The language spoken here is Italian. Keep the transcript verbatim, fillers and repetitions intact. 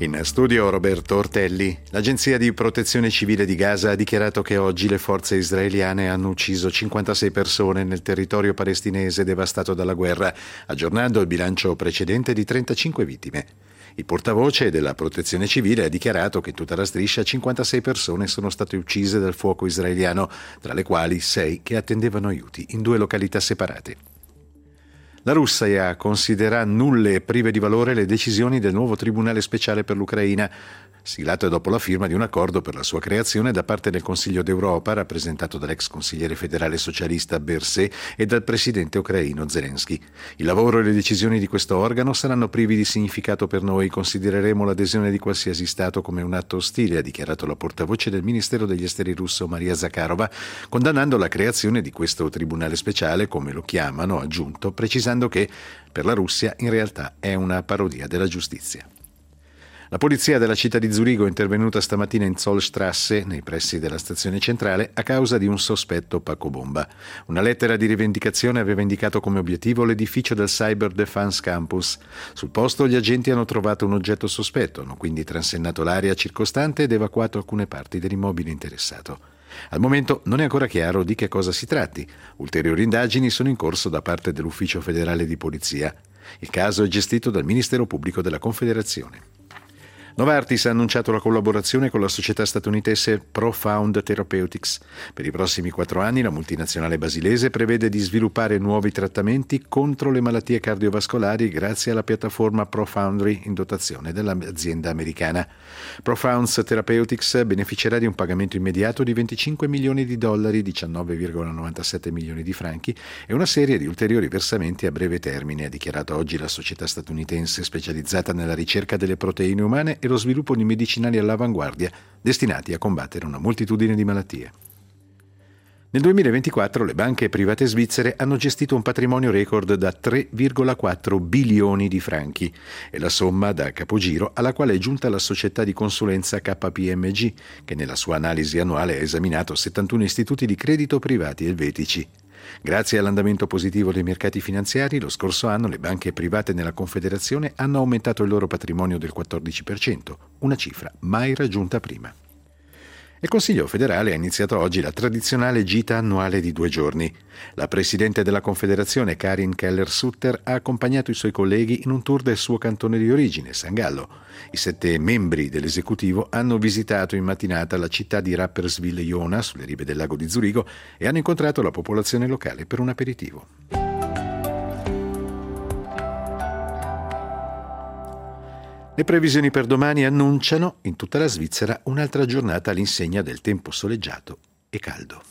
In studio Roberto Ortelli. L'Agenzia di Protezione Civile di Gaza ha dichiarato che oggi le forze israeliane hanno ucciso cinquantasei persone nel territorio palestinese devastato dalla guerra, aggiornando il bilancio precedente di trentacinque vittime. Il portavoce della Protezione Civile ha dichiarato che in tutta la striscia cinquantasei persone sono state uccise dal fuoco israeliano, tra le quali sei che attendevano aiuti in due località separate. La Russia considera nulle e prive di valore le decisioni del nuovo Tribunale speciale per l'Ucraina, siglato dopo la firma di un accordo per la sua creazione da parte del Consiglio d'Europa, rappresentato dall'ex consigliere federale socialista Berset e dal presidente ucraino Zelensky. Il lavoro e le decisioni di questo organo saranno privi di significato per noi. Considereremo l'adesione di qualsiasi Stato come un atto ostile, ha dichiarato la portavoce del Ministero degli Esteri russo Maria Zakharova, condannando la creazione di questo tribunale speciale, come lo chiamano, ha aggiunto, precisando che per la Russia in realtà è una parodia della giustizia. La polizia della città di Zurigo è intervenuta stamattina in Zollstrasse, nei pressi della stazione centrale, a causa di un sospetto pacobomba. Una lettera di rivendicazione aveva indicato come obiettivo l'edificio del Cyber Defense Campus. Sul posto gli agenti hanno trovato un oggetto sospetto, hanno quindi transennato l'area circostante ed evacuato alcune parti dell'immobile interessato. Al momento non è ancora chiaro di che cosa si tratti. Ulteriori indagini sono in corso da parte dell'Ufficio federale di polizia. Il caso è gestito dal Ministero Pubblico della Confederazione. Novartis ha annunciato la collaborazione con la società statunitense Profound Therapeutics. Per i prossimi quattro anni la multinazionale basilese prevede di sviluppare nuovi trattamenti contro le malattie cardiovascolari grazie alla piattaforma Profoundry in dotazione dell'azienda americana. Profound Therapeutics beneficerà di un pagamento immediato di venticinque milioni di dollari, diciannove virgola novantasette milioni di franchi, e una serie di ulteriori versamenti a breve termine, ha dichiarato oggi la società statunitense specializzata nella ricerca delle proteine umane e lo sviluppo di medicinali all'avanguardia destinati a combattere una moltitudine di malattie. Nel duemilaventiquattro le banche private svizzere hanno gestito un patrimonio record da tre virgola quattro bilioni di franchi. È la somma da capogiro alla quale è giunta la società di consulenza K P M G, che nella sua analisi annuale ha esaminato settantuno istituti di credito privati elvetici. Grazie all'andamento positivo dei mercati finanziari, lo scorso anno le banche private nella Confederazione hanno aumentato il loro patrimonio del quattordici per cento, una cifra mai raggiunta prima. Il Consiglio federale ha iniziato oggi la tradizionale gita annuale di due giorni. La presidente della Confederazione, Karin Keller-Sutter, ha accompagnato i suoi colleghi in un tour del suo cantone di origine, San Gallo. I sette membri dell'esecutivo hanno visitato in mattinata la città di Rapperswil-Jona, sulle rive del lago di Zurigo, e hanno incontrato la popolazione locale per un aperitivo. Le previsioni per domani annunciano in tutta la Svizzera un'altra giornata all'insegna del tempo soleggiato e caldo.